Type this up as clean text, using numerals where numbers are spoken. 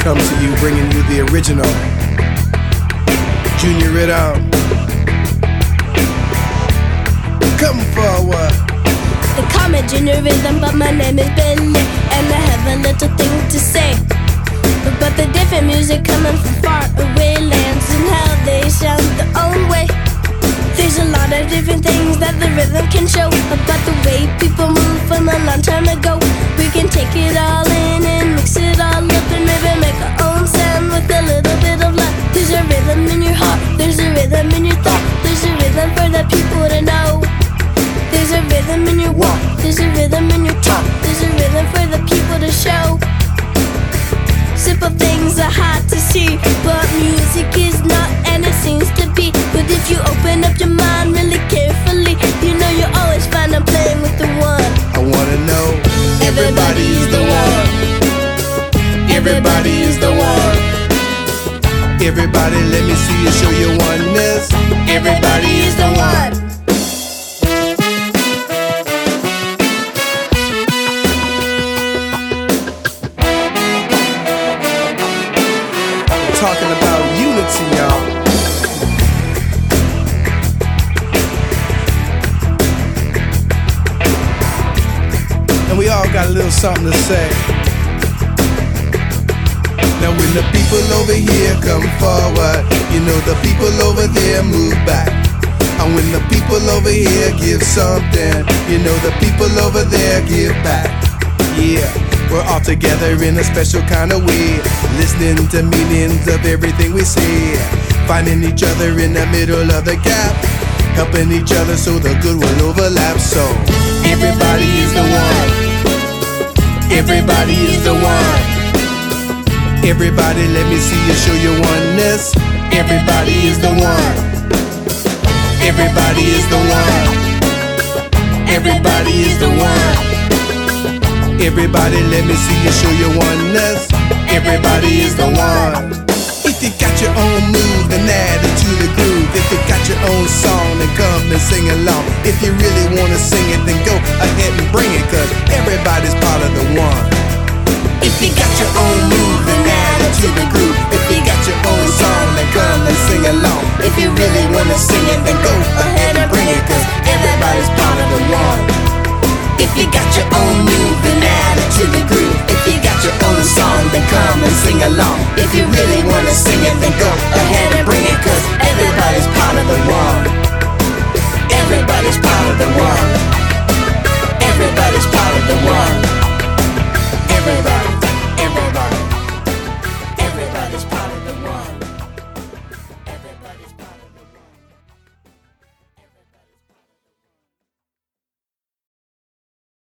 come to you, bringing you the original Junior Rhythm. Come forward. They call me Junior Rhythm, but my name is Billy, and I have a little thing to say. But the different music coming from far away lands and how they sound their own way. There's a lot of different things that the rhythm can show about the way people move from a long time ago. We can take it all in and mix it all up and maybe make our own sound with a little bit of luck. There's a rhythm in your heart, there's a rhythm in your thought, there's a rhythm for the people to know. There's a rhythm in your walk, there's a rhythm in your talk, there's a rhythm for the people to show. Simple things are hard to see, but music is not, and it seems to be. But if you open up your mind really carefully, you know you'll always find I'm playing with the one. I wanna know, everybody is the one. Everybody is the one. Everybody, let me see you show your oneness. Everybody is the one. Talking about unity, y'all. And we all got a little something to say. Now when the people over here come forward, you know the people over there move back. And when the people over here give something, you know the people over there give back. Yeah, we're all together in a special kind of way, listening to meanings of everything we say, finding each other in the middle of the gap, helping each other so the good will overlap. So everybody is the one. Everybody is the one. Everybody, let me see you show your oneness. Everybody is the one. Everybody is the one. Everybody is the one. Everybody, let me see you show your oneness. Everybody is the one. If you got your own move, then add it to the groove. If you got your own song, then come and sing along. If you really wanna sing it, then go ahead and bring it, cause everybody's part of the one. If you got your own move, then add it to the groove. If you got your own song, then come and sing along. If you really wanna sing it, then go ahead and bring it, cause everybody's part of the one. If you got your own move, then add it to the groove. If you got your own song, then come and sing along. If you really